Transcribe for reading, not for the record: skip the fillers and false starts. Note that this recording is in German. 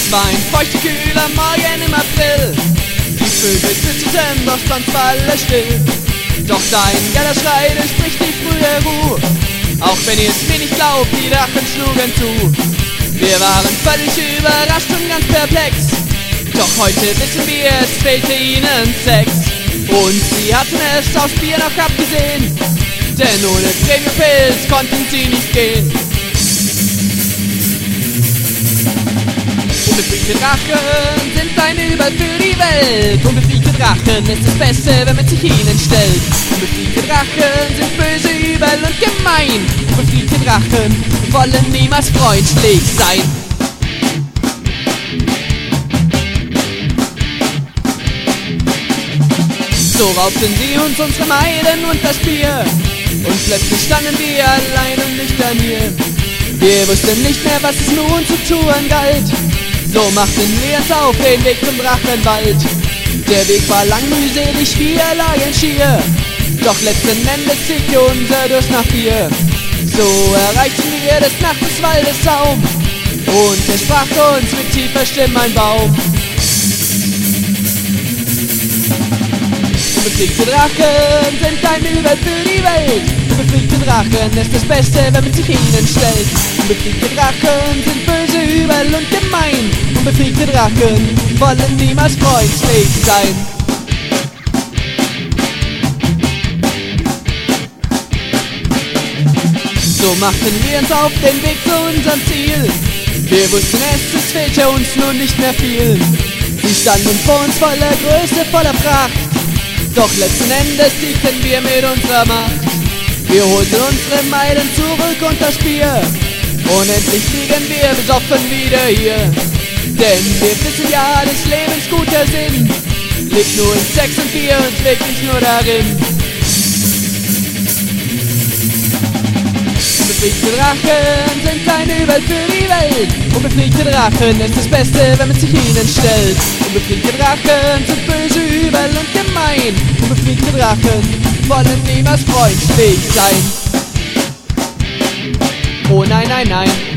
Es war ein feuchter, kühler Morgen im April. Die Vögel zwitscherten, doch sonst war alles still. Doch dein geiler Schrei durchbricht die frühe Ruhe. Auch wenn ihr es mir nicht glaubt, die Drachen schlugen zu. Wir waren völlig überrascht und ganz perplex. Doch heute wissen wir, es fehlte ihnen Sex. Und sie hatten es aufs Bier noch abgesehen, denn ohne Premium-Pilz konnten sie nicht gehen. Unbefriedigte Drachen sind ein Übel für die Welt. Unbefriedigte Drachen ist das Beste, wenn man sich ihnen stellt. Unbefriedigte Drachen sind böse, übel und gemein. Unbefriedigte Drachen wollen niemals freundlich sein. So raubten sie uns unsere Maiden und das Bier. Und plötzlich standen wir allein und nüchtern hier. Wir wussten nicht mehr, was es nun zu tun galt. So machten wir uns auf den Weg zum Drachenwald. Der Weg war lang, mühselig, wir lagen schier. Doch letzten Endes siegte unser Durst nach Bier. So erreichten wir des Nachts Waldes Saum. Und er sprach uns mit tiefer Stimme ein Baum. Unbefriedigte Drachen sind ein Übel für die Welt. Unbefriedigte Drachen ist das Beste, wenn man sich ihnen stellt. Unbefriedigte Drachen sind böse, übel und gemein. Unbefriedigte Drachen wollen niemals freundlich sein. So machten wir uns auf den Weg zu unserem Ziel. Wir wussten es fehlte uns nun nicht mehr viel. Sie standen vor uns voller Größe, voller Pracht. Doch letzten Endes siegten wir mit unserer Macht. Wir holten unsere Maiden zurück und das Bier. Und endlich liegen wir besoffen wieder hier. Denn wir wissen ja, des Lebens guter Sinn liegt nur in Sex und Bier und wirklich nur darin. Unbefriedigte Drachen sind ein Übel für die Welt. Unbefriedigte Drachen ist das Beste, wenn man sich ihnen stellt. Unbefriedigte Drachen sind böse, übel und gemein. Unbefriedigte Drachen wollen niemals freundlich sein. Oh nein, nein, nein.